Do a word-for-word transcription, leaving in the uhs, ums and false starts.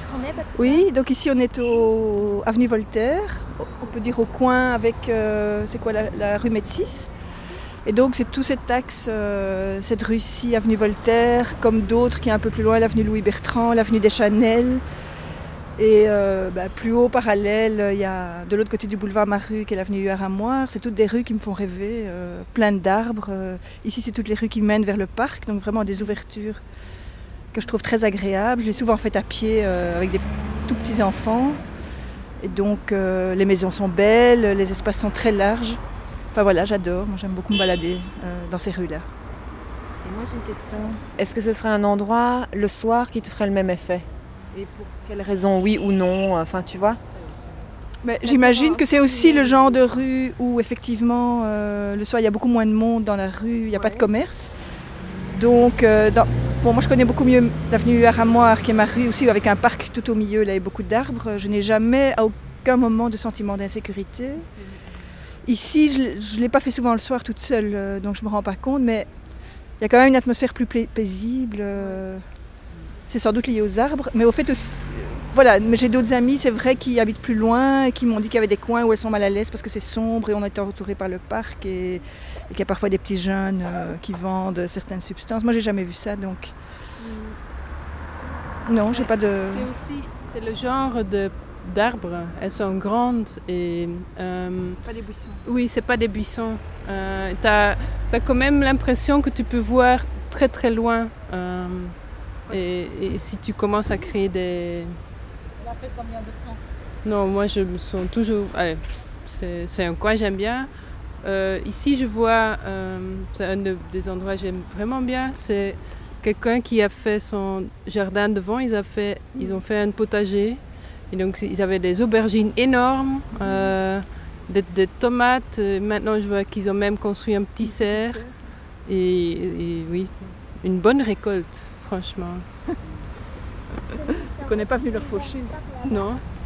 on est parce que... Oui, donc ici on est au avenue Voltaire, on peut dire au coin avec, euh, c'est quoi, la, la rue Médicis. Et donc c'est tout cet axe, euh, cette rue-ci, avenue Voltaire, comme d'autres qui est un peu plus loin, l'avenue Louis-Bertrand, l'avenue des Chanel. Et euh, bah, plus haut, parallèle, il y a de l'autre côté du boulevard Maru, qui est l'avenue Huard-à-Moire. C'est toutes des rues qui me font rêver, euh, pleines d'arbres. Euh, ici, c'est toutes les rues qui mènent vers le parc, donc vraiment des ouvertures que je trouve très agréables. Je l'ai souvent fait à pied euh, avec des tout petits enfants. Et donc, euh, les maisons sont belles, les espaces sont très larges. Enfin voilà, j'adore. Moi, j'aime beaucoup me balader euh, dans ces rues-là. Et moi, j'ai une question. Est-ce que ce serait un endroit, le soir, qui te ferait le même effet ? Et pour quelle raison, oui ou non, enfin tu vois ? Mais j'imagine que c'est aussi le genre de rue où effectivement euh, le soir il y a beaucoup moins de monde dans la rue, il n'y a ouais. pas de commerce. Donc euh, dans... bon, moi je connais beaucoup mieux l'avenue Huard-à-Moire qui est ma rue aussi avec un parc tout au milieu là, et beaucoup d'arbres. Je n'ai jamais à aucun moment de sentiment d'insécurité. Ici je ne l'ai pas fait souvent le soir toute seule, euh, donc je ne me rends pas compte, mais il y a quand même une atmosphère plus pla- paisible. Euh... C'est sans doute lié aux arbres, mais au fait aussi, voilà, mais j'ai d'autres amis, c'est vrai, qui habitent plus loin et qui m'ont dit qu'il y avait des coins où elles sont mal à l'aise parce que c'est sombre et on est entouré par le parc et, et qu'il y a parfois des petits jeunes euh, qui vendent certaines substances. Moi, j'ai jamais vu ça, donc mmh. non, j'ai pas de. C'est aussi, c'est le genre de d'arbres. Elles sont grandes et. Euh, c'est pas des buissons. Oui, c'est pas des buissons. Euh, t'as, t'as quand même l'impression que tu peux voir très très loin. Euh, Et, et si tu commences à créer des... Elle a fait combien de temps ? Non, moi je me sens toujours... Allez, c'est, c'est un coin que j'aime bien. Euh, ici je vois, euh, c'est un de, des endroits que j'aime vraiment bien, c'est quelqu'un qui a fait son jardin devant, ils, a fait, ils ont fait un potager. Et donc ils avaient des aubergines énormes, euh, des, des tomates. Maintenant je vois qu'ils ont même construit un petit cerf. Et, et oui, une bonne récolte. Franchement. On n'est pas venu leur faucher. Non.